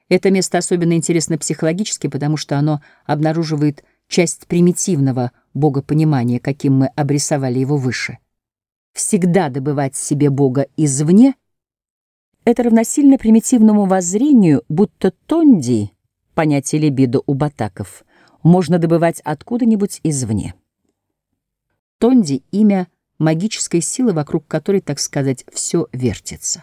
Это место особенно интересно психологически, потому что оно обнаруживает часть примитивного богопонимания, каким мы обрисовали его выше. Всегда добывать себе Бога извне — это равносильно примитивному воззрению, будто тонди, понятие либидо у батаков, можно добывать откуда-нибудь извне. Тонди — имя магической силы, вокруг которой, так сказать, все вертится.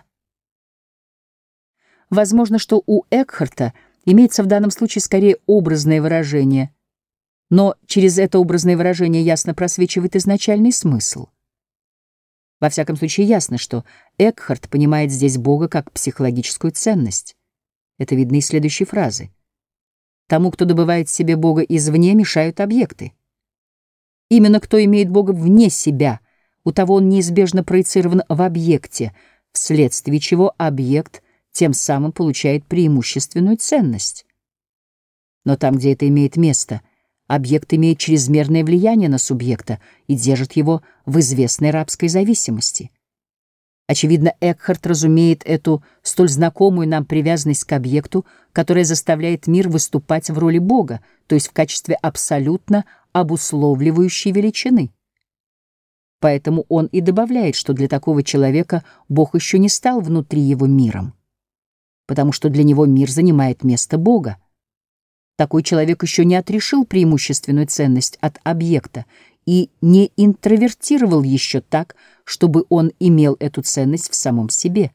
Возможно, что у Экхарта имеется в данном случае скорее образное выражение, но через это образное выражение ясно просвечивает изначальный смысл. Во всяком случае, ясно, что Экхарт понимает здесь Бога как психологическую ценность. Это видно из следующей фразы. Тому, кто добывает себе Бога извне, мешают объекты. Именно кто имеет Бога вне себя, у того он неизбежно проецирован в объекте, вследствие чего объект тем самым получает преимущественную ценность. Но там, где это имеет место, объект имеет чрезмерное влияние на субъекта и держит его в известной рабской зависимости. Очевидно, Экхарт разумеет эту столь знакомую нам привязанность к объекту, которая заставляет мир выступать в роли Бога, то есть в качестве абсолютно обусловливающей величины. Поэтому он и добавляет, что для такого человека Бог еще не стал внутри его миром, потому что для него мир занимает место Бога. Такой человек еще не отрешил преимущественную ценность от объекта и не интровертировал еще так, чтобы он имел эту ценность в самом себе.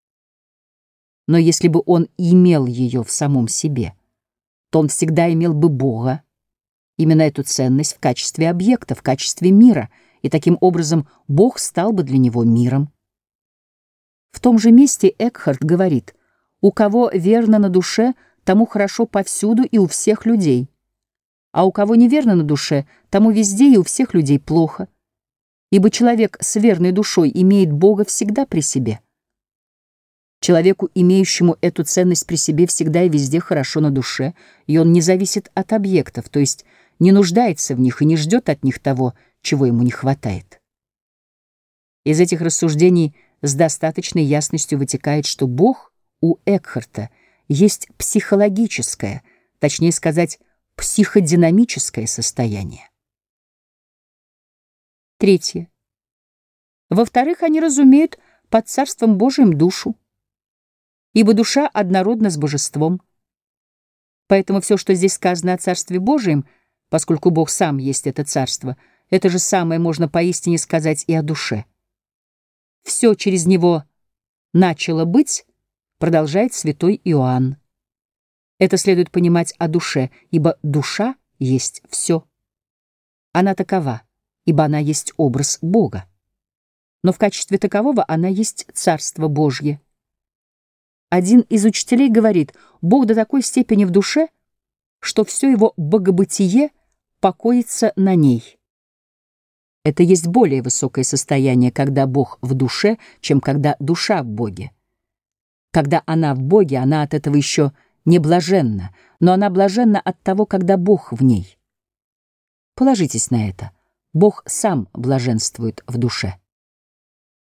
Но если бы он имел ее в самом себе, то он всегда имел бы Бога, именно эту ценность в качестве объекта, в качестве мира, и таким образом Бог стал бы для него миром. В том же месте Экхарт говорит: «У кого верно на душе, тому хорошо повсюду и у всех людей, а у кого неверно на душе, тому везде и у всех людей плохо, ибо человек с верной душой имеет Бога всегда при себе». Человеку, имеющему эту ценность при себе, всегда и везде хорошо на душе, и он не зависит от объектов, то есть не нуждается в них и не ждет от них того, чего ему не хватает. Из этих рассуждений с достаточной ясностью вытекает, что Бог у Экхарта есть психологическое, точнее сказать, психодинамическое состояние. Третье. Во-вторых, они разумеют под Царством Божиим душу, ибо душа однородна с божеством. Поэтому все, что здесь сказано о Царстве Божием, поскольку Бог сам есть это Царство, это же самое можно поистине сказать и о душе. Все через него начало быть, продолжает святой Иоанн. Это следует понимать о душе, ибо душа есть все. Она такова, ибо она есть образ Бога. Но в качестве такового она есть Царство Божье. Один из учителей говорит: Бог до такой степени в душе, что все его богобытие покоится на ней. Это есть более высокое состояние, когда Бог в душе, чем когда душа в Боге. Когда она в Боге, она от этого еще не блаженна, но она блаженна от того, когда Бог в ней. Положитесь на это. Бог сам блаженствует в душе.